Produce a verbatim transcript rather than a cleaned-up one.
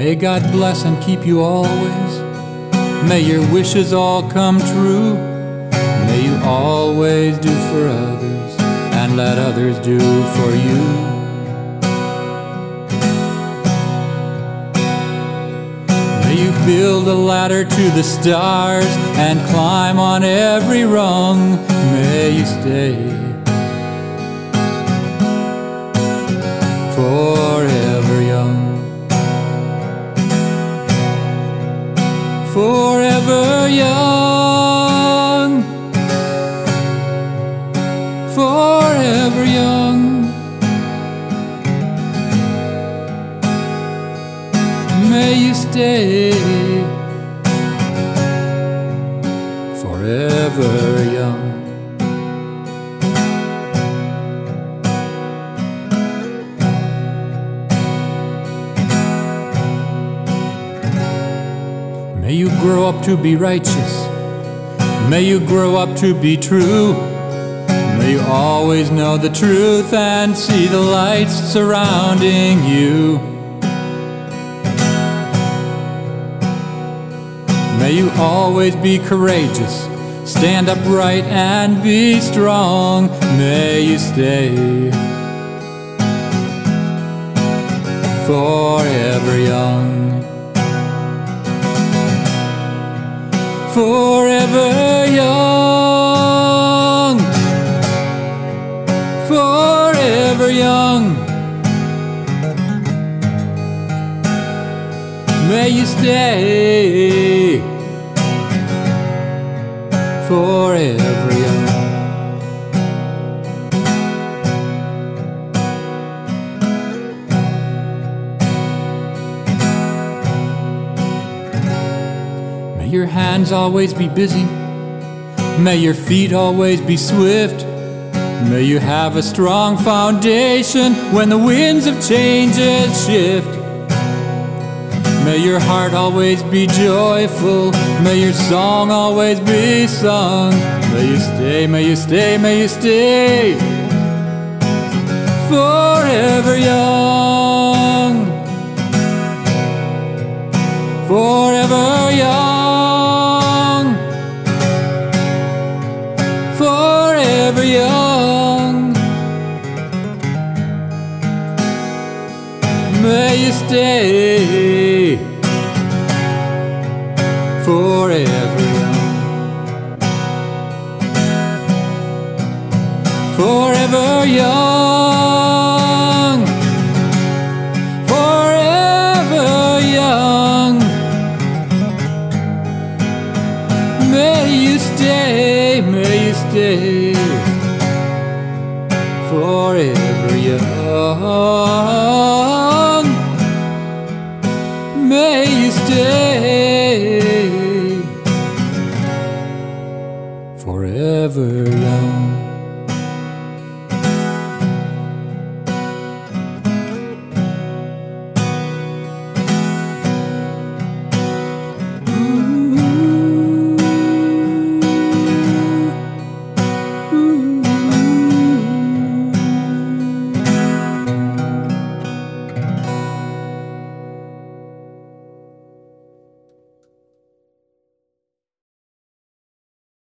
May God bless and keep you always. May your wishes all come true. May you always do for others and let others do for you. May you build a ladder to the stars and climb on every rung. May you stay forever young. Forever young, forever young. May you stay forever young. May you grow up to be righteous. May you grow up to be true. May you always know the truth and see the lights surrounding you. May you always be courageous, stand upright and be strong. May you stay forever young. Forever young, forever young. May you stay forever young. May your hands always be busy. May your feet always be swift. May you have a strong foundation when the winds of changes shift. May your heart always be joyful. May your song always be sung. May you stay, may you stay, may you stay forever young. Forever young. Forever young. May you stay